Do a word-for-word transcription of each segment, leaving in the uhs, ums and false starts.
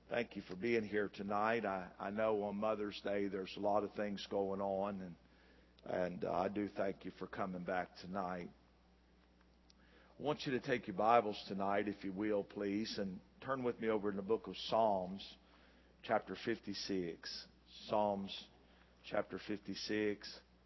Thank you for being here tonight. I, I know on Mother's Day there's a lot of things going on, and, and uh, I do thank you for coming back tonight. I want you to take your Bibles tonight, if you will, please, and turn with me over in the book of Psalms, chapter fifty-six. Psalms, chapter fifty-six.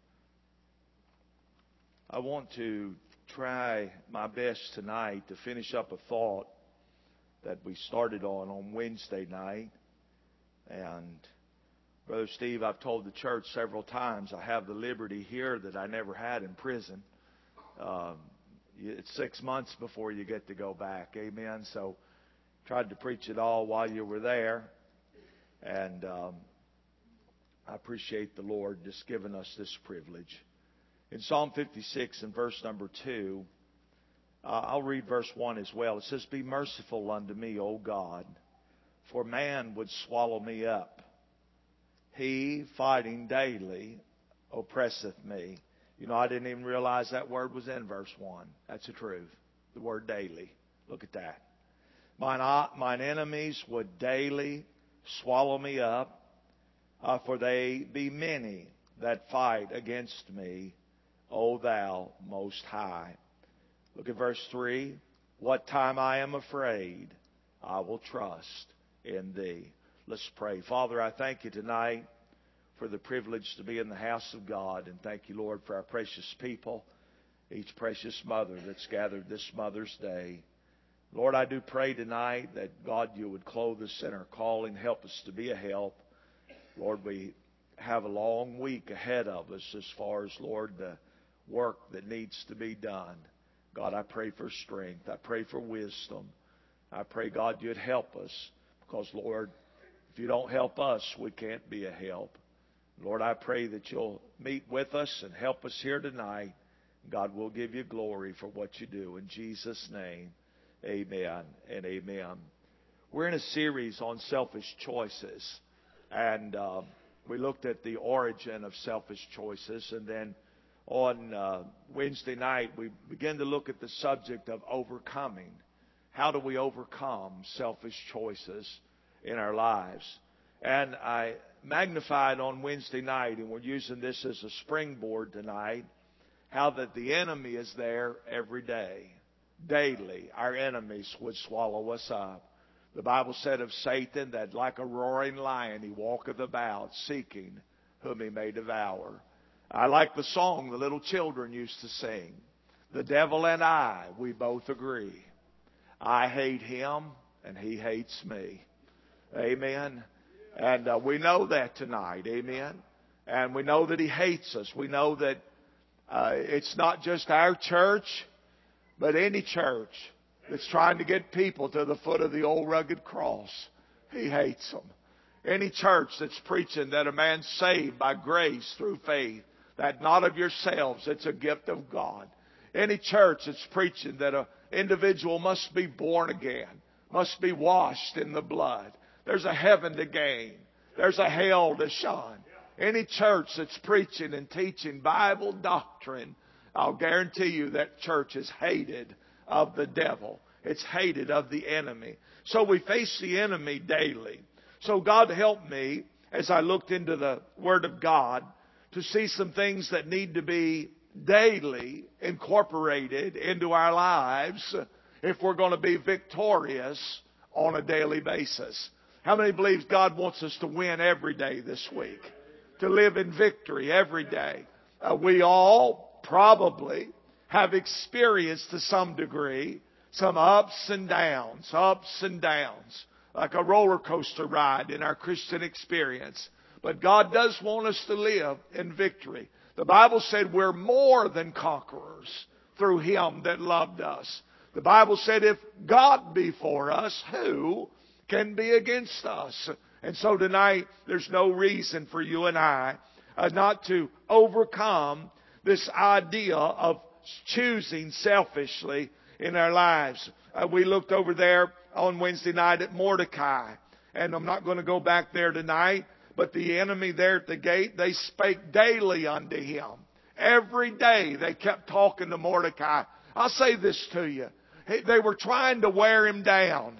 I want to try my best tonight to finish up a thought that we started on on Wednesday night. And Brother Steve, I've told the church several times I have the liberty here that I never had in prison. Um, it's six months before you get to go back. Amen. So tried to preach it all while you were there. And um, I appreciate the Lord just giving us this privilege. In Psalm fifty-six and verse number two, uh, I'll read verse one as well. It says, "Be merciful unto me, O God, for man would swallow me up. He, fighting daily, oppresseth me." You know, I didn't even realize that word was in verse one. That's the truth. The word daily. Look at that. Mine, mine enemies would daily swallow me up, uh, for they be many that fight against me, O thou most high. Look at verse three. What time I am afraid, I will trust in thee. Let's pray. Father, I thank you tonight for the privilege to be in the house of God. And thank you, Lord, for our precious people, each precious mother that's gathered this Mother's Day. Lord, I do pray tonight that, God, you would clothe us in our calling, help us to be a help. Lord, we have a long week ahead of us as far as, Lord, the work that needs to be done. God, I pray for strength. I pray for wisdom. I pray, God, you'd help us. Because, Lord, if you don't help us, we can't be a help. Lord, I pray that you'll meet with us and help us here tonight. God, we'll give you glory for what you do. In Jesus' name, amen and amen. We're in a series on selfish choices. And uh, we looked at the origin of selfish choices. And then on uh, Wednesday night, we began to look at the subject of overcoming. How do we overcome selfish choices in our lives? And I magnified on Wednesday night, and we're using this as a springboard tonight, how that the enemy is there every day. Daily, our enemies would swallow us up. The Bible said of Satan that like a roaring lion he walketh about, seeking whom he may devour. I like the song the little children used to sing. The devil and I, we both agree. I hate him and he hates me. Amen. And uh, we know that tonight. Amen. And we know that he hates us. We know that uh, it's not just our church, but any church that's trying to get people to the foot of the old rugged cross. He hates them. Any church that's preaching that a man's saved by grace through faith, that not of yourselves, it's a gift of God. Any church that's preaching that an individual must be born again, must be washed in the blood. There's a heaven to gain. There's a hell to shun. Any church that's preaching and teaching Bible doctrine, I'll guarantee you that church is hated of the devil. It's hated of the enemy. So we face the enemy daily. So God help me as I looked into the Word of God to see some things that need to be daily incorporated into our lives if we're going to be victorious on a daily basis. How many believe God wants us to win every day this week? To live in victory every day. Uh, we all probably have experienced to some degree some ups and downs, ups and downs, like a roller coaster ride in our Christian experience. But God does want us to live in victory. The Bible said we're more than conquerors through Him that loved us. The Bible said if God be for us, who can be against us? And so tonight, there's no reason for you and I uh, not to overcome this idea of choosing selfishly in our lives. Uh, we looked over there on Wednesday night at Mordecai. And I'm not going to go back there tonight. But the enemy there at the gate, they spake daily unto him. Every day they kept talking to Mordecai. I'll say this to you. They were trying to wear him down.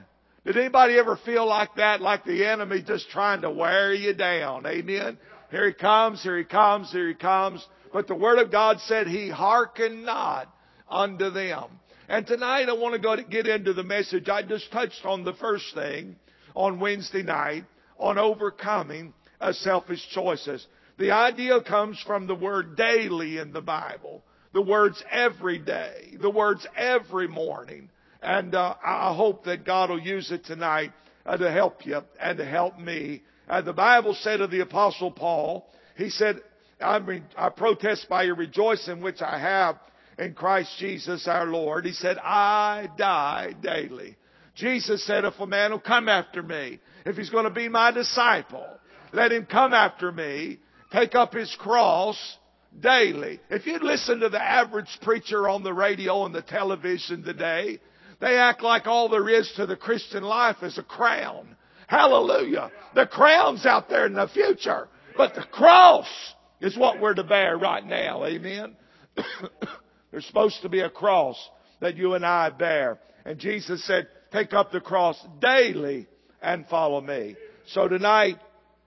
Did anybody ever feel like that? Like the enemy just trying to wear you down? Amen. Here he comes, here he comes, here he comes. But the Word of God said he hearkened not unto them. And tonight I want to go to get into the message. I just touched on the first thing on Wednesday night on overcoming uh, selfish choices. The idea comes from the word daily in the Bible. The words every day. The words every morning. And uh, I hope that God will use it tonight uh, to help you and to help me. Uh, the Bible said of the Apostle Paul, he said, I, re- I protest by your rejoicing which I have in Christ Jesus our Lord. He said, I die daily. Jesus said, if a man will come after me, if he's going to be my disciple, let him come after me, take up his cross daily. If you listen to the average preacher on the radio and the television today, they act like all there is to the Christian life is a crown. Hallelujah. The crown's out there in the future, but the cross is what we're to bear right now. Amen. There's supposed to be a cross that you and I bear. And Jesus said, take up the cross daily and follow me. So tonight,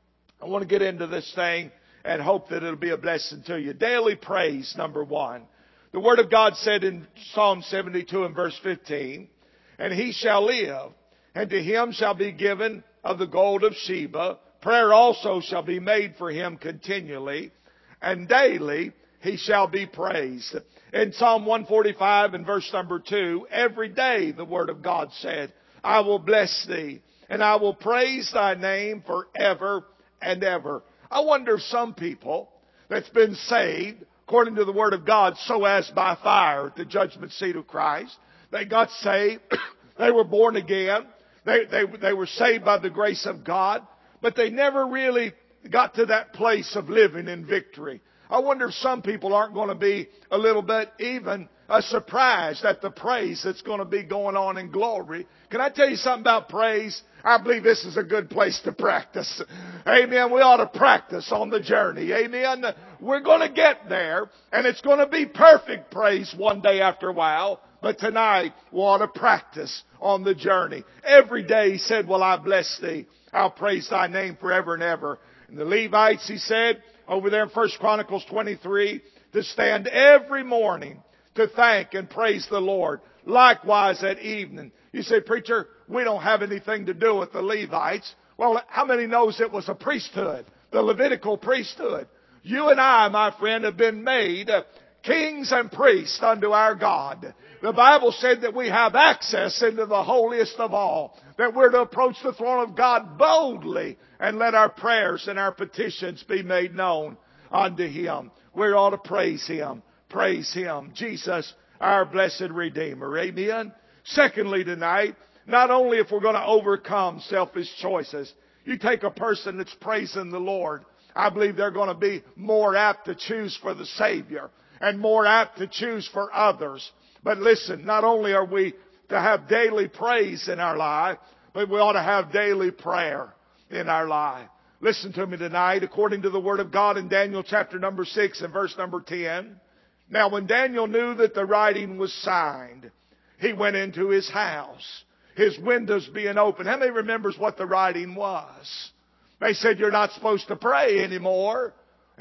I want to get into this thing and hope that it'll be a blessing to you. Daily praise, number one. The Word of God said in Psalm seventy-two and verse fifteen, and he shall live, and to him shall be given of the gold of Sheba. Prayer also shall be made for him continually, and daily he shall be praised. In Psalm one forty-five and verse number two, every day the Word of God said, I will bless thee, and I will praise thy name forever and ever. I wonder if some people that's been saved, according to the Word of God, so as by fire at the judgment seat of Christ, they got saved, they were born again, they, they, they were saved by the grace of God, but they never really got to that place of living in victory. I wonder if some people aren't going to be a little bit even uh, surprised at the praise that's going to be going on in glory. Can I tell you something about praise? I believe this is a good place to practice. Amen. We ought to practice on the journey. Amen. We're going to get there, and it's going to be perfect praise one day after a while. But tonight, we ought to practice on the journey. Every day he said, well, I bless thee. I'll praise thy name forever and ever. And the Levites, he said, over there in First Chronicles twenty-three, to stand every morning to thank and praise the Lord. Likewise at evening. You say, preacher, we don't have anything to do with the Levites. Well, how many knows it was a priesthood? The Levitical priesthood. You and I, my friend, have been made kings and priests unto our God. The Bible said that we have access into the holiest of all. That we're to approach the throne of God boldly and let our prayers and our petitions be made known unto Him. We ought to praise Him. Praise Him. Jesus, our blessed Redeemer. Amen. Secondly tonight, not only if we're going to overcome selfish choices, you take a person that's praising the Lord, I believe they're going to be more apt to choose for the Savior and more apt to choose for others. But listen, not only are we to have daily praise in our life, but we ought to have daily prayer in our life. Listen to me tonight, according to the Word of God in Daniel chapter number six and verse number ten. Now when Daniel knew that the writing was signed, he went into his house, his windows being open. How many remembers what the writing was? They said you're not supposed to pray anymore.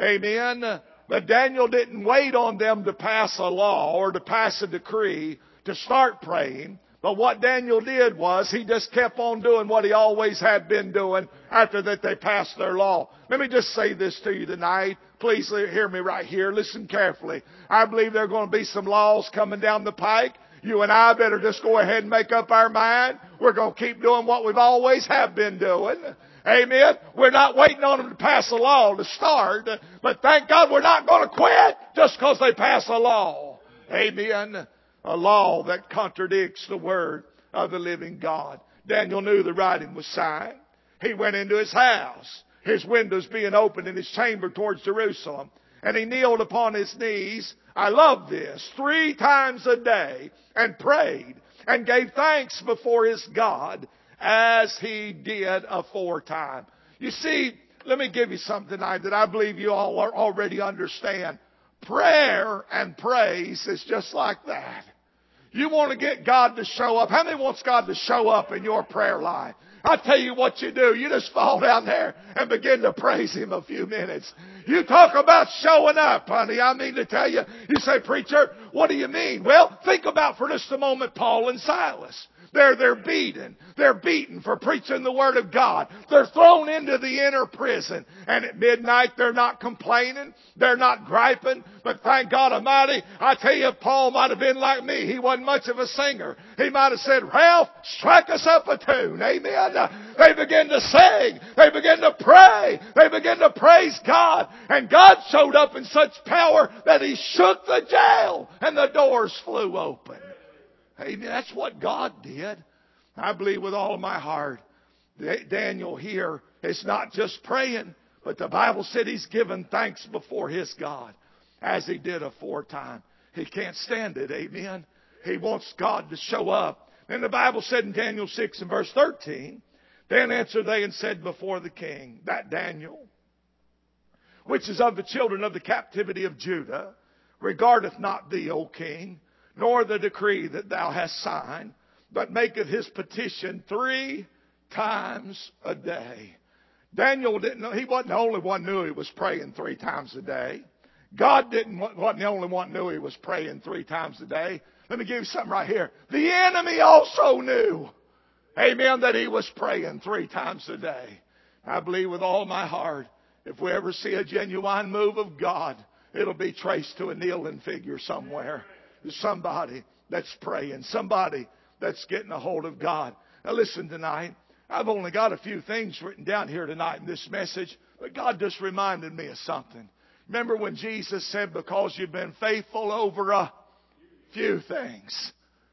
Amen. But Daniel didn't wait on them to pass a law or to pass a decree to start praying. But what Daniel did was he just kept on doing what he always had been doing after that they passed their law. Let me just say this to you tonight. Please hear me right here. Listen carefully. I believe there are going to be some laws coming down the pike. You and I better just go ahead and make up our mind. We're going to keep doing what we've always have been doing. Amen. We're not waiting on them to pass a law to start. But thank God we're not going to quit just because they pass a law. Amen. A law that contradicts the word of the living God. Daniel knew the writing was signed. He went into his house, his windows being opened in his chamber towards Jerusalem. And he kneeled upon his knees. I love this. Three times a day and prayed and gave thanks before his God as he did aforetime. You see, let me give you something tonight that I believe you all already understand. Prayer and praise is just like that. You want to get God to show up. How many wants God to show up in your prayer life? I tell you what you do. You just fall down there and begin to praise Him a few minutes. You talk about showing up, honey. I mean to tell you. You say, preacher, what do you mean? Well, think about for just a moment Paul and Silas. They're, they're beaten. They're beaten for preaching the Word of God. They're thrown into the inner prison. And at midnight, they're not complaining. They're not griping. But thank God Almighty, I tell you, Paul might have been like me. He wasn't much of a singer. He might have said, Ralph, strike us up a tune. Amen. They begin to sing. They begin to pray. They begin to praise God. And God showed up in such power that He shook the jail and the doors flew open. Amen. That's what God did. I believe with all of my heart. Daniel here is not just praying, but the Bible said he's given thanks before his God, as he did aforetime. He can't stand it. Amen. He wants God to show up. And the Bible said in Daniel six and verse thirteen, then answered they and said before the king, that Daniel, which is of the children of the captivity of Judah, regardeth not thee, O king, nor the decree that thou hast signed, but maketh his petition three times a day. Daniel didn't know, he wasn't the only one who knew he was praying three times a day. God didn't, wasn't the only one who knew he was praying three times a day. Let me give you something right here. The enemy also knew, amen, that he was praying three times a day. I believe with all my heart, if we ever see a genuine move of God, it'll be traced to a kneeling figure somewhere. Somebody that's praying. Somebody that's getting a hold of God. Now listen tonight. I've only got a few things written down here tonight in this message. But God just reminded me of something. Remember when Jesus said, because you've been faithful over a few things.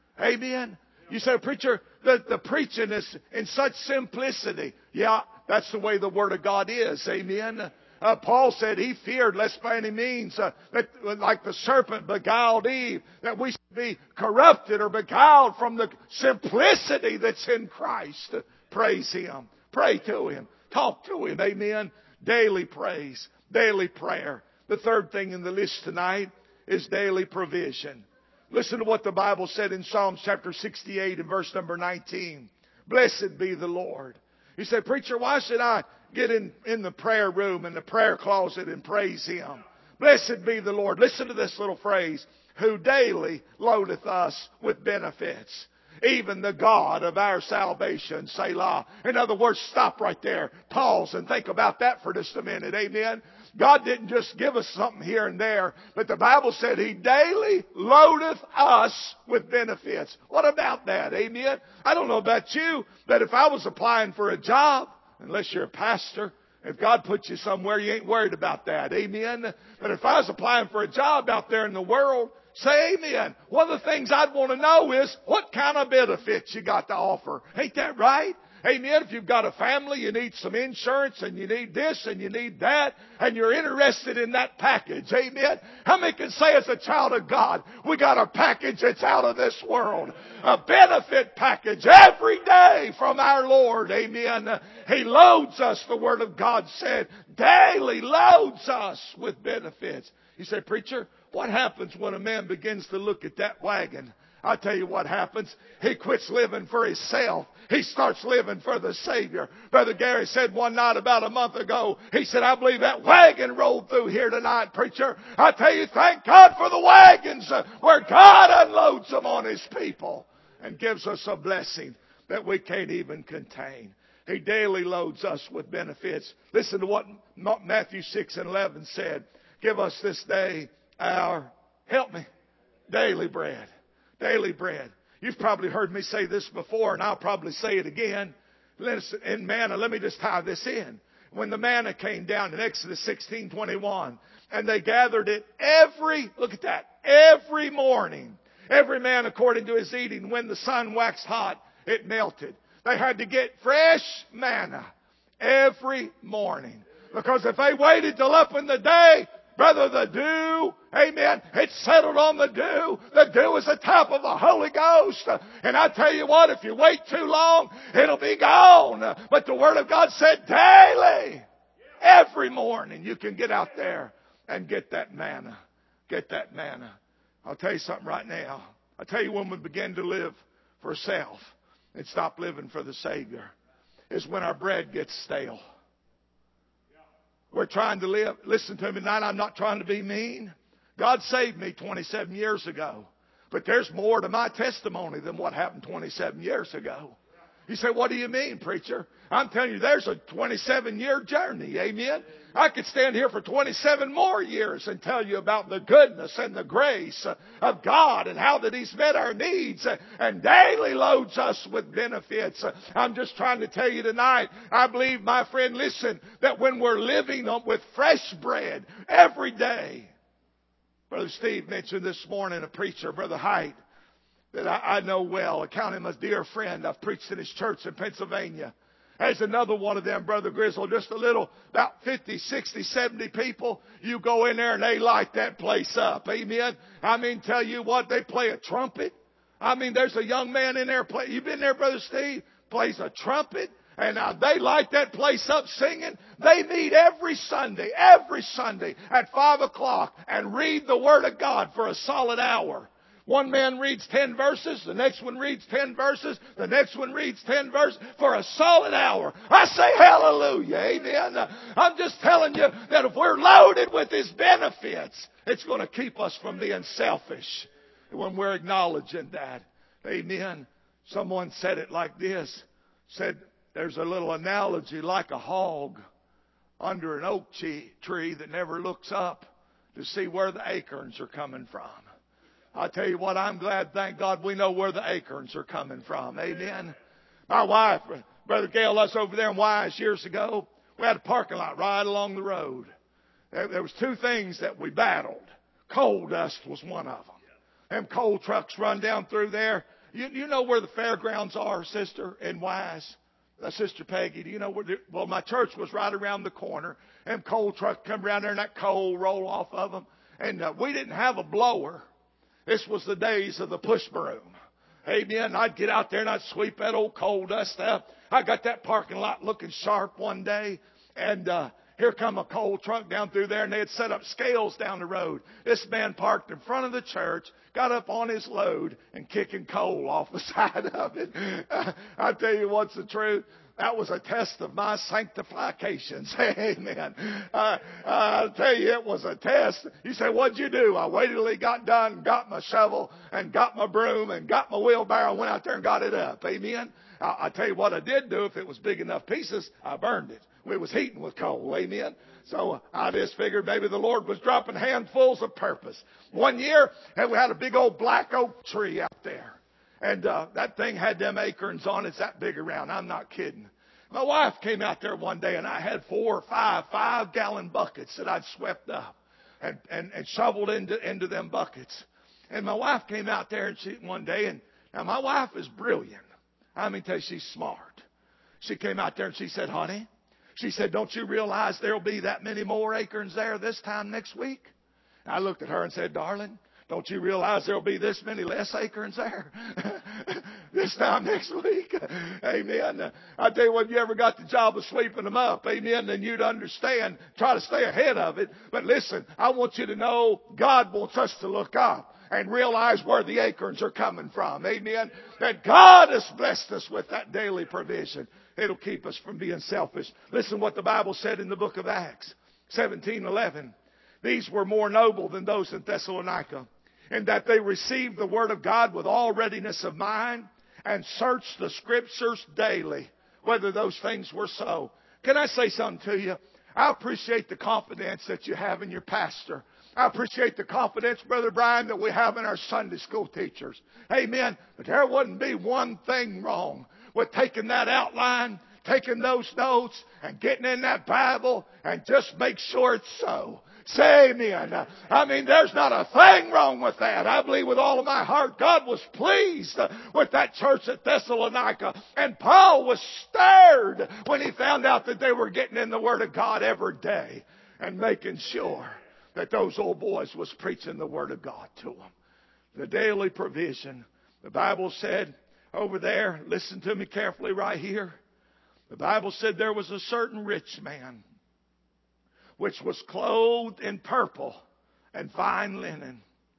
Amen. You say, preacher, the, the preaching is in such simplicity. Yeah, that's the way the Word of God is. Amen. Uh, Paul said he feared lest by any means, uh, that, like the serpent beguiled Eve, that we should be corrupted or beguiled from the simplicity that's in Christ. Praise Him. Pray to Him. Talk to Him. Amen. Daily praise. Daily prayer. The third thing in the list tonight is daily provision. Listen to what the Bible said in Psalm chapter sixty-eight and verse number nineteen. Blessed be the Lord. You say, preacher, why should I get in, in the prayer room, in the prayer closet and praise Him? Blessed be the Lord. Listen to this little phrase. Who daily loadeth us with benefits. Even the God of our salvation. Selah. In other words, stop right there. Pause and think about that for just a minute. Amen. God didn't just give us something here and there, but the Bible said He daily loadeth us with benefits. What about that? Amen. I don't know about you, but if I was applying for a job, unless you're a pastor, if God puts you somewhere, you ain't worried about that. Amen. But if I was applying for a job out there in the world, say amen. One of the things I'd want to know is what kind of benefits you got to offer. Ain't that right? Amen. If you've got a family, you need some insurance and you need this and you need that and you're interested in that package. Amen. How many can say as a child of God, we got a package that's out of this world? A benefit package every day from our Lord. Amen. He loads us, the Word of God said, daily loads us with benefits. You say, preacher, what happens when a man begins to look at that wagon? I'll tell you what happens. He quits living for himself. He starts living for the Savior. Brother Gary said one night about a month ago, he said, I believe that wagon rolled through here tonight, preacher. I tell you, thank God for the wagons uh, where God unloads them on His people and gives us a blessing that we can't even contain. He daily loads us with benefits. Listen to what Matthew six and eleven said. Give us this day our, help me, daily bread. Daily bread. You've probably heard me say this before, and I'll probably say it again. Listen, in manna, let me just tie this in. When the manna came down in Exodus sixteen twenty-one, and they gathered it every, look at that, every morning. Every man according to his eating. When the sun waxed hot, it melted. They had to get fresh manna every morning. Because if they waited till up in the day, brother, the dew, amen, it settled on the dew. The dew is the type of the Holy Ghost. And I tell you what, if you wait too long, it'll be gone. But the Word of God said daily, every morning, you can get out there and get that manna. Get that manna. I'll tell you something right now. I tell you, when we begin to live for self and stop living for the Savior, is when our bread gets stale. We're trying to live. Listen to me tonight. I'm not trying to be mean. God saved me twenty-seven years ago. But there's more to my testimony than what happened twenty-seven years ago. You say, what do you mean, preacher? I'm telling you, there's a twenty-seven year journey. Amen. I could stand here for twenty-seven more years and tell you about the goodness and the grace of God and how that He's met our needs and daily loads us with benefits. I'm just trying to tell you tonight, I believe, my friend, listen, that when we're living with fresh bread every day. Brother Steve mentioned this morning a preacher, Brother Height, that I, I know well. I count him as a dear friend. I've preached in his church in Pennsylvania. There's another one of them, Brother Grizzle, just a little, about fifty, sixty, seventy people. You go in there and they light that place up. Amen. I mean, tell you what, they play a trumpet. I mean, there's a young man in there. Play, you been there, Brother Steve? Plays a trumpet. And uh, they light that place up singing. They meet every Sunday, every Sunday at five o'clock and read the Word of God for a solid hour. One man reads ten verses, the next one reads ten verses, the next one reads ten verses for a solid hour. I say hallelujah, amen. Uh, I'm just telling you that if we're loaded with His benefits, it's going to keep us from being selfish when we're acknowledging that. Amen. Someone said it like this, said, there's a little analogy like a hog under an oak tree that never looks up to see where the acorns are coming from. I tell you what, I'm glad, thank God, we know where the acorns are coming from. Amen. My wife, Brother Gale, us over there in Wise years ago, we had a parking lot right along the road. There, there was two things that we battled. Coal dust was one of them. Them coal trucks run down through there. You, you know where the fairgrounds are, sister, in Wise? Uh, Sister Peggy, do you know where? The, well, my church was right around the corner. Them coal trucks come around there and that coal roll off of them. And uh, we didn't have a blower. This was the days of the push broom. Amen. I'd get out there and I'd sweep that old coal dust up. I got that parking lot looking sharp one day. And uh, here come a coal truck down through there, and they had set up scales down the road. This man parked in front of the church, got up on his load, and kicking coal off the side of it. I tell you what's the truth. That was a test of my sanctifications. Amen. Uh, I'll tell you, it was a test. You say, what'd you do? I waited till he got done, got my shovel, and got my broom, and got my wheelbarrow, and went out there and got it up. Amen. I, I tell you what I did do. If it was big enough pieces, I burned it. It was heating with coal. Amen. So I just figured maybe the Lord was dropping handfuls of purpose. One year, and we had a big old black oak tree out there. And uh, that thing had them acorns on it. It's that big around. I'm not kidding. My wife came out there one day, and I had four or five five-gallon buckets that I'd swept up and, and, and shoveled into, into them buckets. And my wife came out there and she, one day, and now my wife is brilliant. I mean, tell you, she's smart. She came out there and she said, honey, she said, don't you realize there'll be that many more acorns there this time next week? And I looked at her and said, darling, don't you realize there'll be this many less acorns there this time next week? Amen. I tell you what, if you ever got the job of sweeping them up, amen, then you'd understand. Try to stay ahead of it. But listen, I want you to know God wants us to look up and realize where the acorns are coming from. Amen. That God has blessed us with that daily provision. It'll keep us from being selfish. Listen what the Bible said in the book of Acts, seventeen eleven. These were more noble than those in Thessalonica, in that they received the word of God with all readiness of mind and searched the scriptures daily, whether those things were so. Can I say something to you? I appreciate the confidence that you have in your pastor. I appreciate the confidence, Brother Brian, that we have in our Sunday school teachers. Amen. But there wouldn't be one thing wrong with taking that outline, taking those notes, and getting in that Bible and just make sure it's so. Say amen. I mean, there's not a thing wrong with that. I believe with all of my heart God was pleased with that church at Thessalonica. And Paul was stirred when he found out that they were getting in the Word of God every day and making sure that those old boys was preaching the Word of God to them. The daily provision. The Bible said over there, listen to me carefully right here. The Bible said there was a certain rich man which was clothed in purple and fine linen.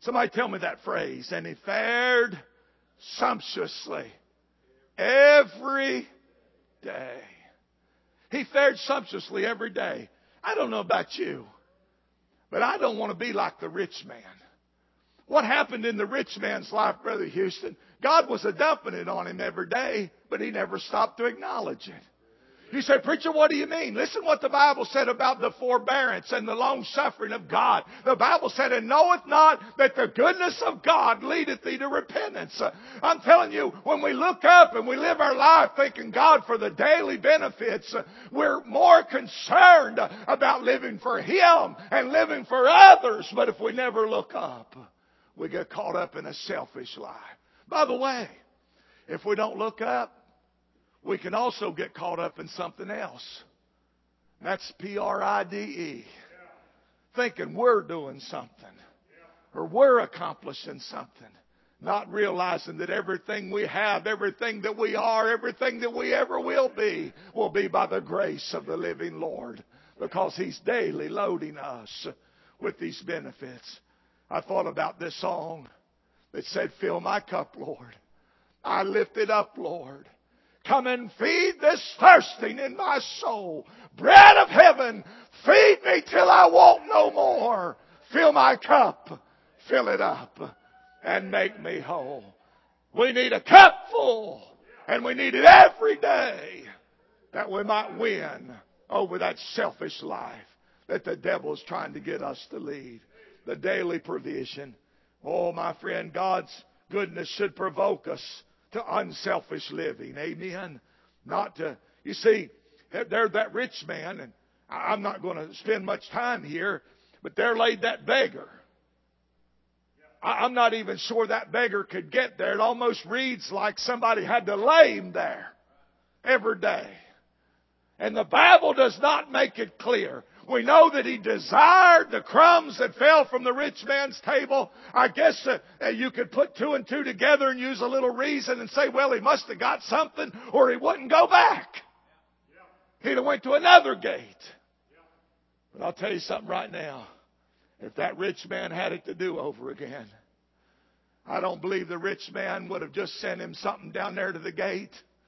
Somebody tell me that phrase. And he fared sumptuously every day. He fared sumptuously every day. I don't know about you, but I don't want to be like the rich man. What happened in the rich man's life, Brother Houston? God was a dumping it on him every day, but he never stopped to acknowledge it. You say, preacher, what do you mean? Listen what the Bible said about the forbearance and the long suffering of God. The Bible said, and knoweth not that the goodness of God leadeth thee to repentance. Uh, I'm telling you, when we look up and we live our life thanking God for the daily benefits, uh, we're more concerned about living for Him and living for others. But if we never look up, we get caught up in a selfish life. By the way, if we don't look up, we can also get caught up in something else. That's P R I D E. Thinking we're doing something. Or we're accomplishing something. Not realizing that everything we have, everything that we are, everything that we ever will be, will be by the grace of the living Lord. Because He's daily loading us with these benefits. I thought about this song that said, fill my cup, Lord. I lift it up, Lord. Come and feed this thirsting in my soul. Bread of heaven, feed me till I want no more. Fill my cup, fill it up, and make me whole. We need a cup full, and we need it every day, that we might win over that selfish life that the devil's trying to get us to lead. The daily provision. Oh, my friend, God's goodness should provoke us to unselfish living. Amen. Not to, you see, there's that rich man, and I'm not going to spend much time here, but there laid that beggar. I'm not even sure that beggar could get there. It almost reads like somebody had to lay him there every day. And the Bible does not make it clear. We know that he desired the crumbs that fell from the rich man's table. I guess uh, you could put two and two together and use a little reason and say, well, he must have got something or he wouldn't go back. He'd have went to another gate. But I'll tell you something right now. If that rich man had it to do over again, I don't believe the rich man would have just sent him something down there to the gate.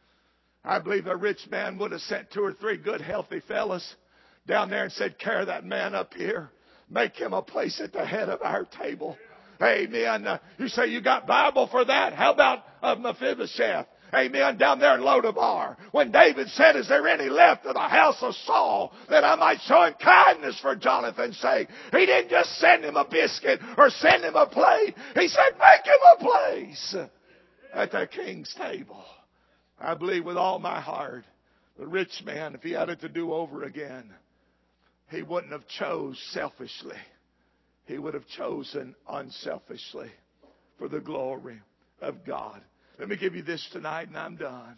I believe the rich man would have sent two or three good, healthy fellas down there and said, carry that man up here. Make him a place at the head of our table. Amen. Uh, you say you got Bible for that? How about uh, Mephibosheth? Amen. Down there in Lodabar. When David said, is there any left of the house of Saul that I might show him kindness for Jonathan's sake? He didn't just send him a biscuit or send him a plate. He said, make him a place at the king's table. I believe with all my heart, the rich man, if he had it to do over again, he wouldn't have chose selfishly. He would have chosen unselfishly for the glory of God. Let me give you this tonight and I'm done.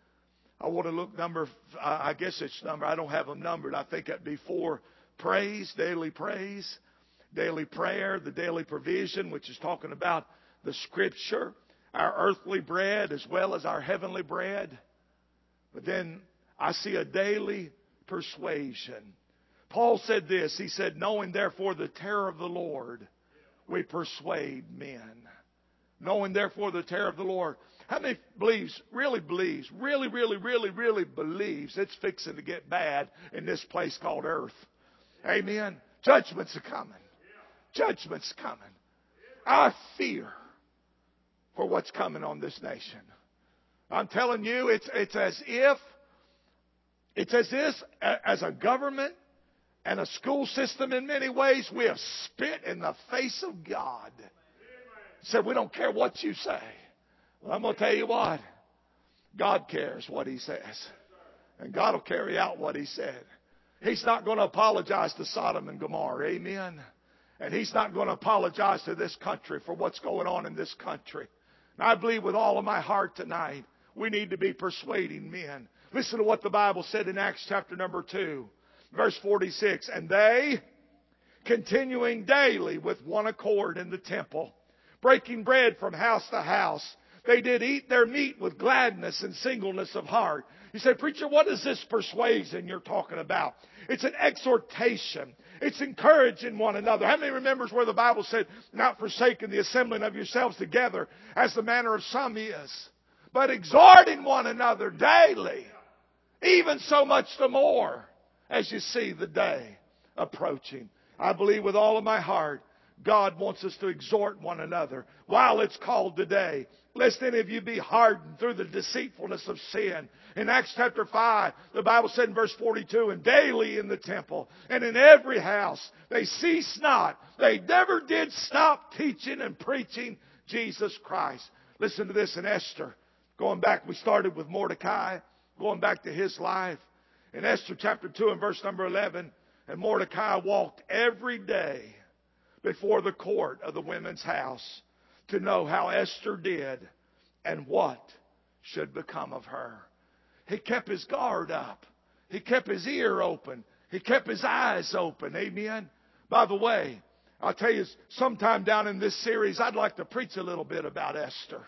I want to look number, I guess it's number, I don't have them numbered. I think that'd be four. Praise, daily praise, daily prayer, the daily provision, which is talking about the Scripture, our earthly bread as well as our heavenly bread. But then I see a daily persuasion. Paul said this, he said, knowing therefore the terror of the Lord, we persuade men. Knowing therefore the terror of the Lord. How many believes, really believes, really, really, really, really believes it's fixing to get bad in this place called earth? Amen. Judgment's coming. Judgment's coming. I fear for what's coming on this nation. I'm telling you, it's, it's as if, it's as if, as a government, and a school system in many ways, we have spit in the face of God. Said, we don't care what you say. Well, I'm going to tell you what. God cares what He says. And God will carry out what He said. He's not going to apologize to Sodom and Gomorrah. Amen. And He's not going to apologize to this country for what's going on in this country. And I believe with all of my heart tonight, we need to be persuading men. Listen to what the Bible said in Acts chapter number two. Verse forty-six, and they, continuing daily with one accord in the temple, breaking bread from house to house, They did eat their meat with gladness and singleness of heart. You say, preacher, what is this persuasion you're talking about? It's an exhortation. It's encouraging one another. How many remembers where the Bible said, not forsaking the assembling of yourselves together as the manner of some is, but exhorting one another daily, even so much the more as you see the day approaching. I believe with all of my heart, God wants us to exhort one another while it's called today. Lest any of you be hardened through the deceitfulness of sin. In Acts chapter five, the Bible said in verse forty-two, and daily in the temple and in every house, they cease not. They never did stop teaching and preaching Jesus Christ. Listen to this in Esther. Going back, we started with Mordecai, going back to his life. In Esther chapter two and verse number eleven, and Mordecai walked every day before the court of the women's house to know how Esther did and what should become of her. He kept his guard up. He kept his ear open. He kept his eyes open. Amen. By the way, I'll tell you, sometime down in this series, I'd like to preach a little bit about Esther.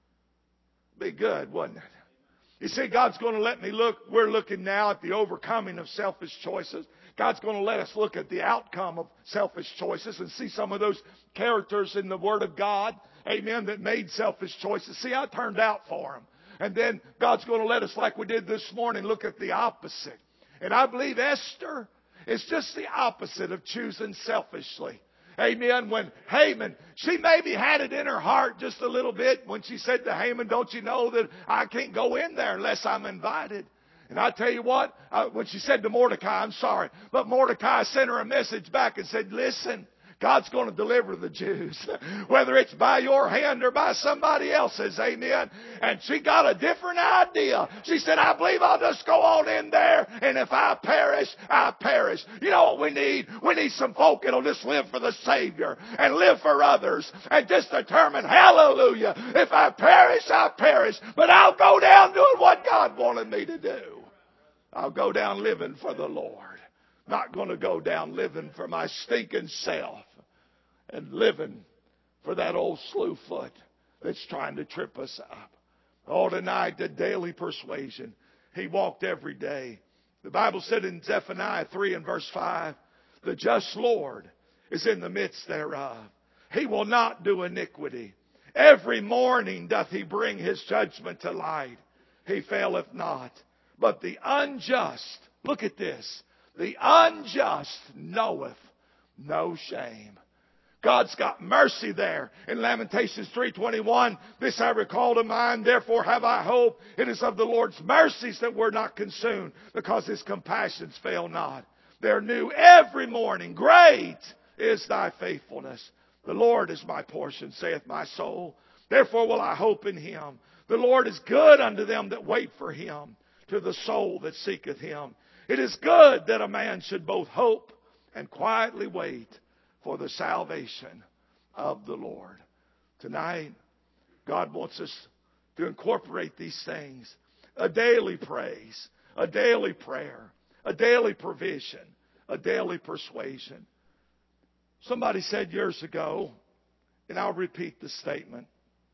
Be good, wouldn't it? You see, God's going to let me look. We're looking now at the overcoming of selfish choices. God's going to let us look at the outcome of selfish choices and see some of those characters in the Word of God, amen, that made selfish choices. See how it turned out for them. And then God's going to let us, like we did this morning, look at the opposite. And I believe Esther is just the opposite of choosing selfishly. Amen. When Haman, she maybe had it in her heart just a little bit when she said to Haman, don't you know that I can't go in there unless I'm invited? And I tell you what, uh, when she said to Mordecai, I'm sorry, but Mordecai sent her a message back and said, listen, God's going to deliver the Jews, whether it's by your hand or by somebody else's. Amen. And she got a different idea. She said, I believe I'll just go on in there, and if I perish, I perish. You know what we need? We need some folk that'll just live for the Savior and live for others and just determine, hallelujah, if I perish, I perish, but I'll go down doing what God wanted me to do. I'll go down living for the Lord. Not going to go down living for my stinking self and living for that old slew foot that's trying to trip us up. Oh, tonight, the daily persuasion. He walked every day. The Bible said in Zephaniah three and verse five, the just Lord is in the midst thereof. He will not do iniquity. Every morning doth he bring his judgment to light. He faileth not. But the unjust, look at this, the unjust knoweth no shame. God's got mercy there. In Lamentations three twenty-one, this I recall to mind, therefore have I hope. It is of the Lord's mercies that we're not consumed, because his compassions fail not. They're new every morning. Great is thy faithfulness. The Lord is my portion, saith my soul. Therefore will I hope in him. The Lord is good unto them that wait for him, to the soul that seeketh him. It is good that a man should both hope and quietly wait for the salvation of the Lord. Tonight, God wants us to incorporate these things. A daily praise, a daily prayer, a daily provision, a daily persuasion. Somebody said years ago, and I'll repeat the statement,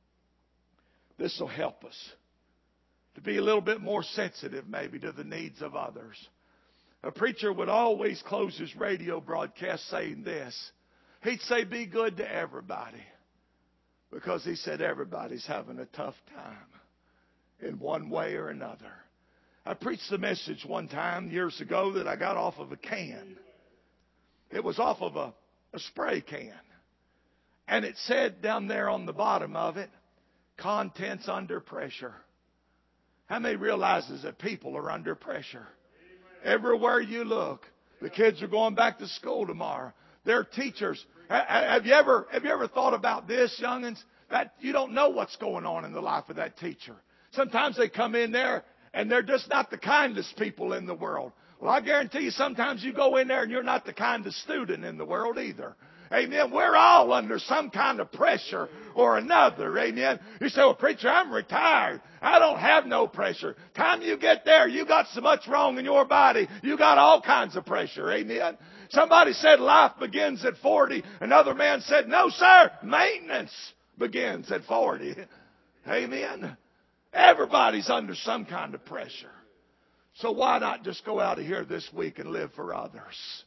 this will help us to be a little bit more sensitive maybe to the needs of others. A preacher would always close his radio broadcast saying this. He'd say, be good to everybody. Because he said everybody's having a tough time in one way or another. I preached a message one time years ago that I got off of a can. It was off of a, a spray can. And it said down there on the bottom of it, contents under pressure. How many realizes that people are under pressure? Everywhere you look, the kids are going back to school tomorrow. Their teachers. Have you ever have you ever thought about this, young'uns? That you don't know what's going on in the life of that teacher. Sometimes they come in there and they're just not the kindest people in the world. Well, I guarantee you sometimes you go in there and you're not the kindest student in the world either. Amen. We're all under some kind of pressure or another. Amen. You say, well, preacher, I'm retired. I don't have no pressure. Time you get there, you got so much wrong in your body. You got all kinds of pressure. Amen. Somebody said life begins at forty. Another man said, no, sir, maintenance begins at forty. Amen. Everybody's under some kind of pressure. So why not just go out of here this week and live for others?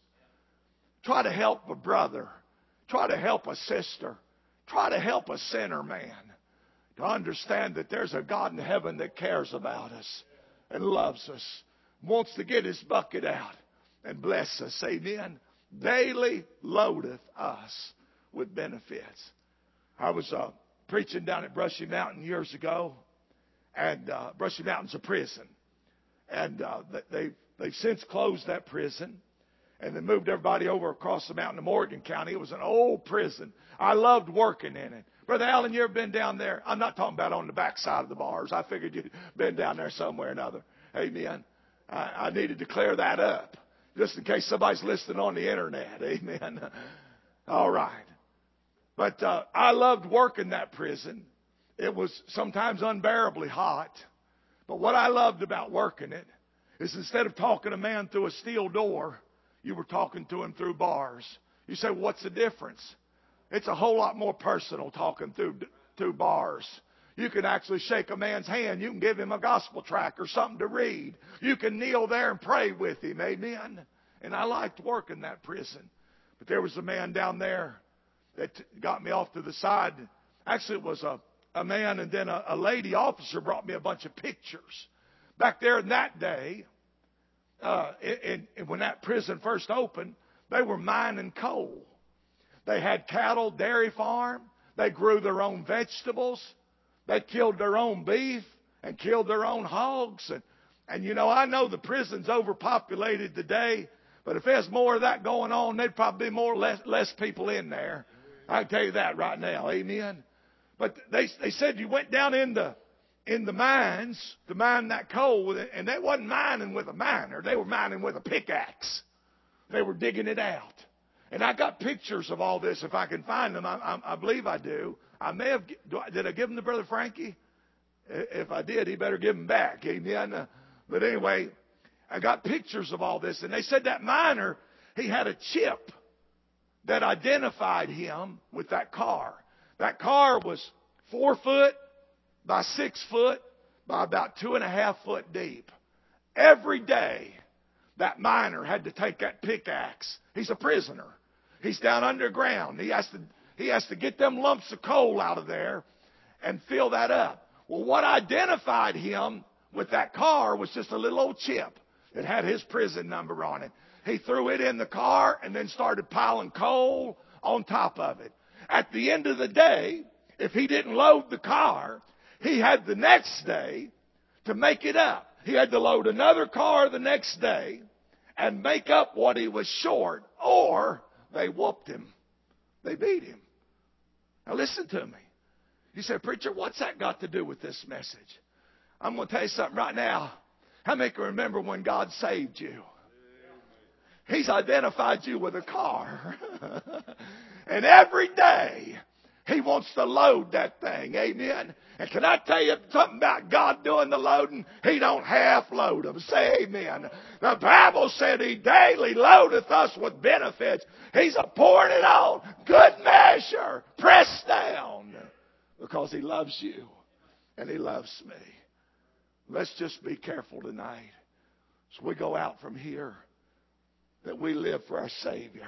Try to help a brother. Try to help a sister. Try to help a sinner man to understand that there's a God in heaven that cares about us and loves us, wants to get his bucket out and bless us. Amen. Daily loadeth us with benefits. I was uh, preaching down at Brushy Mountain years ago, and uh, Brushy Mountain's a prison. And uh, they, they've since closed that prison, and they moved everybody over across the mountain to Morgan County. It was an old prison. I loved working in it. Brother Allen, you ever been down there? I'm not talking about on the backside of the bars. I figured you'd been down there somewhere or another. Amen. I, I needed to clear that up, just in case somebody's listening on the internet. Amen. All right. But uh, I loved working that prison. It was sometimes unbearably hot. But what I loved about working it is instead of talking a man through a steel door, you were talking to him through bars. You say, what's the difference? It's a whole lot more personal talking through, through bars. You can actually shake a man's hand. You can give him a gospel tract or something to read. You can kneel there and pray with him. Amen. And I liked working that prison. But there was a man down there that got me off to the side. Actually, it was a, a man, and then a, a lady officer brought me a bunch of pictures. Back there in that day, uh, in, in, when that prison first opened, they were mining coal. They had cattle, dairy farm. They grew their own vegetables. They killed their own beef and killed their own hogs. And, and you know, I know the prison's overpopulated today, but if there's more of that going on, there'd probably be more less, less people in there. I can tell you that right now. Amen. But they they said you went down in the in the mines to mine that coal, and they wasn't mining with a miner. They were mining with a pickaxe. They were digging it out. And I got pictures of all this if I can find them. I, I, I believe I do. I may have. Did I give them to Brother Frankie? If I did, he better give them back. Amen. But anyway, I got pictures of all this. And they said that miner, he had a chip that identified him with that car. That car was four foot by six foot by about two and a half foot deep. Every day, that miner had to take that pickaxe. He's a prisoner. He's down underground. He has to, he has to get them lumps of coal out of there and fill that up. Well, what identified him with that car was just a little old chip that had his prison number on it. He threw it in the car and then started piling coal on top of it. At the end of the day, if he didn't load the car, he had the next day to make it up. He had to load another car the next day and make up what he was short, or they whooped him. They beat him. Now listen to me. You say, preacher, what's that got to do with this message? I'm going to tell you something right now. How many can remember when God saved you? He's identified you with a car. And every day, He wants to load that thing. Amen. And can I tell you something about God doing the loading? He don't half load them. Say amen. The Bible said He daily loadeth us with benefits. He's a pouring it on. Good measure. Pressed down. Because He loves you. And He loves me. Let's just be careful tonight. As we go out from here, that we live for our Savior.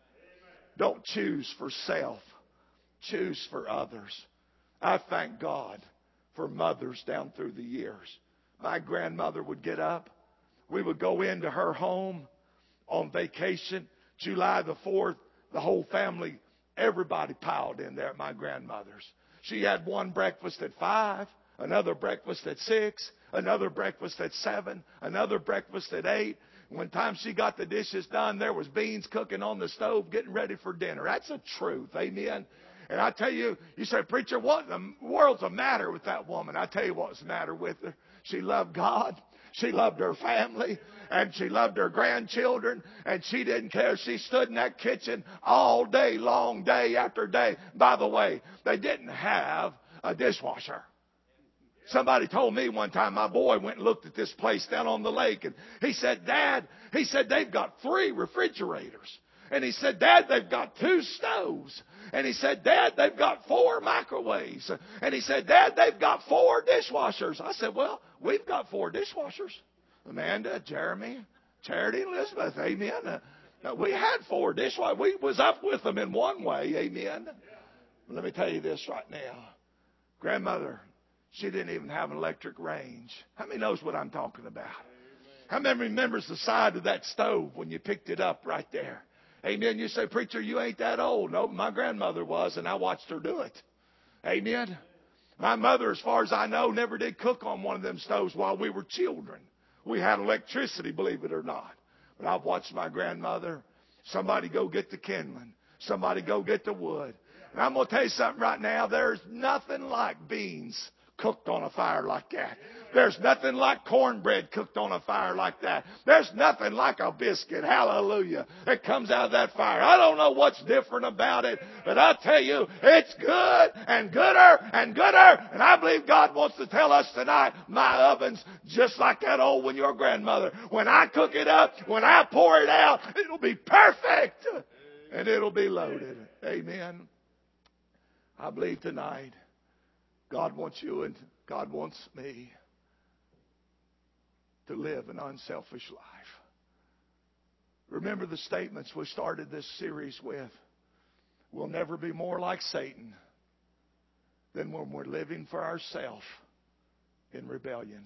Don't choose for self. Choose for others. I thank God for mothers down through the years. My grandmother would get up. We would go into her home on vacation. July the fourth, the whole family, everybody piled in there at my grandmother's. She had one breakfast at five, another breakfast at six, another breakfast at seven, another breakfast at eight. When time she got the dishes done, there was beans cooking on the stove getting ready for dinner. That's the truth. Amen. And I tell you, you say, preacher, what in the world's the matter with that woman? I tell you what's the matter with her. She loved God. She loved her family. And she loved her grandchildren. And she didn't care. She stood in that kitchen all day long, day after day. By the way, they didn't have a dishwasher. Somebody told me one time, my boy went and looked at this place down on the lake. And he said, Dad, he said, they've got three refrigerators. And he said, Dad, they've got two stoves. And he said, Dad, they've got four microwaves. And he said, Dad, they've got four dishwashers. I said, well, we've got four dishwashers. Amanda, Jeremy, Charity, Elizabeth, amen. Uh, we had four dishwashers. We was up with them in one way, amen. Let me tell you this right now. Grandmother, she didn't even have an electric range. How many knows what I'm talking about? How many remembers the side of that stove when you picked it up right there? Amen. You say, preacher, you ain't that old. No, my grandmother was, and I watched her do it. Amen. My mother, as far as I know, never did cook on one of them stoves while we were children. We had electricity, believe it or not. But I've watched my grandmother. Somebody go get the kindling. Somebody go get the wood. And I'm going to tell you something right now. There's nothing like beans cooked on a fire like that. There's nothing like cornbread cooked on a fire like that. There's nothing like a biscuit, hallelujah, that comes out of that fire. I don't know what's different about it, but I tell you, it's good and gooder and gooder. And I believe God wants to tell us tonight, my oven's just like that old one, your grandmother. When I cook it up, when I pour it out, it'll be perfect and it'll be loaded. Amen. I believe tonight, God wants you and God wants me to live an unselfish life. Remember the statements we started this series with. We'll never be more like Satan than when we're living for ourselves in rebellion.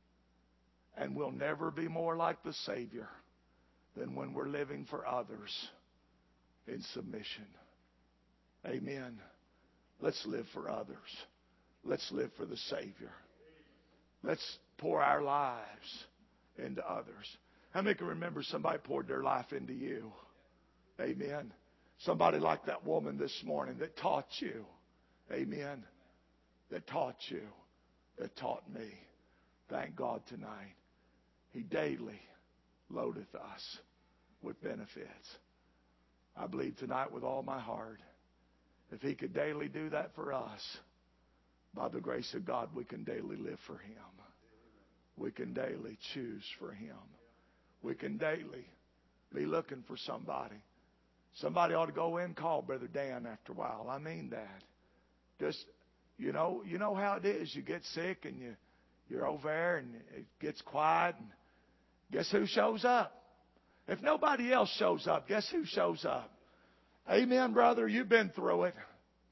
And we'll never be more like the Savior than when we're living for others in submission. Amen. Let's live for others. Let's live for the Savior. Let's pour our lives into others. How many can remember somebody poured their life into you? Amen. Somebody like that woman this morning that taught you. Amen. That taught you. That taught me. Thank God tonight. He daily loadeth us with benefits. I believe tonight with all my heart, if He could daily do that for us, by the grace of God, we can daily live for Him. We can daily choose for Him. We can daily be looking for somebody. Somebody ought to go in and call Brother Dan after a while. I mean that. Just, you know, you know how it is. You get sick and you, you're over there and it gets quiet. And guess who shows up? If nobody else shows up, guess who shows up? Amen, brother. You've been through it.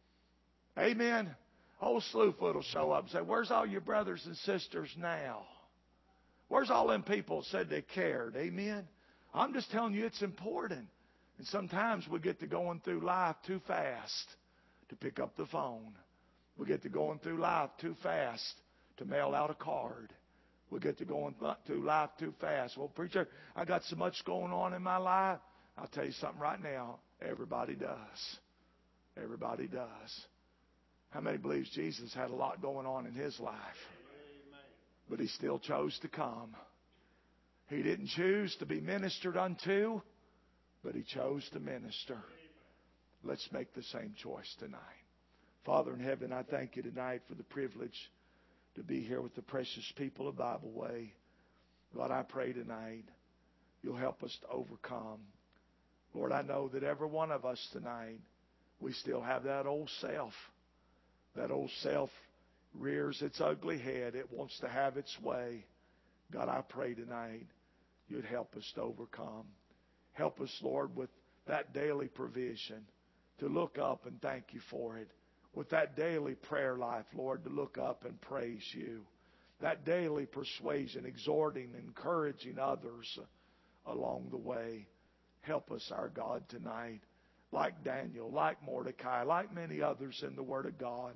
Amen. Old Slewfoot will show up and say, where's all your brothers and sisters now? Where's all them people that said they cared? Amen. I'm just telling you it's important. And sometimes we get to going through life too fast to pick up the phone. We get to going through life too fast to mail out a card. We get to going through life too fast. Well, preacher, I got so much going on in my life. I'll tell you something right now. Everybody does. Everybody does. How many believes Jesus had a lot going on in His life? But He still chose to come. He didn't choose to be ministered unto, but He chose to minister. Let's make the same choice tonight. Father in heaven, I thank You tonight for the privilege to be here with the precious people of Bible Way. God, I pray tonight You'll help us to overcome. Lord, I know that every one of us tonight, we still have that old self. That old self rears its ugly head. It wants to have its way. God, I pray tonight You'd help us to overcome. Help us, Lord, with that daily provision to look up and thank You for it. With that daily prayer life, Lord, to look up and praise You. That daily persuasion, exhorting, encouraging others along the way. Help us, our God, tonight. Like Daniel, like Mordecai, like many others in the Word of God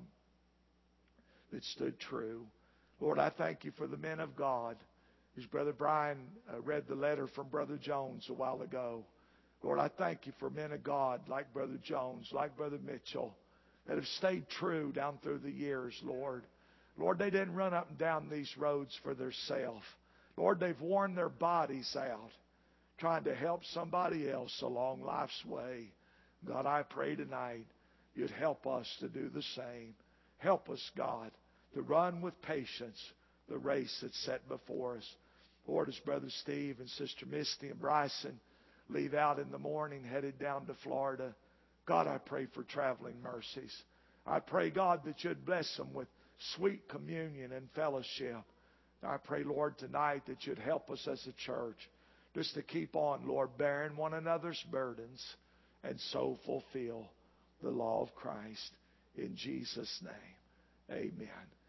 that stood true. Lord, I thank You for the men of God. As Brother Brian uh, read the letter from Brother Jones a while ago. Lord, I thank You for men of God like Brother Jones, like Brother Mitchell, that have stayed true down through the years, Lord. Lord, they didn't run up and down these roads for theirself. Lord, they've worn their bodies out trying to help somebody else along life's way. God, I pray tonight You'd help us to do the same. Help us, God, to run with patience the race that's set before us. Lord, as Brother Steve and Sister Misty and Bryson leave out in the morning, headed down to Florida. God, I pray for traveling mercies. I pray, God, that You'd bless them with sweet communion and fellowship. I pray, Lord, tonight that You'd help us as a church just to keep on, Lord, bearing one another's burdens and so fulfill the law of Christ. In Jesus' name, amen.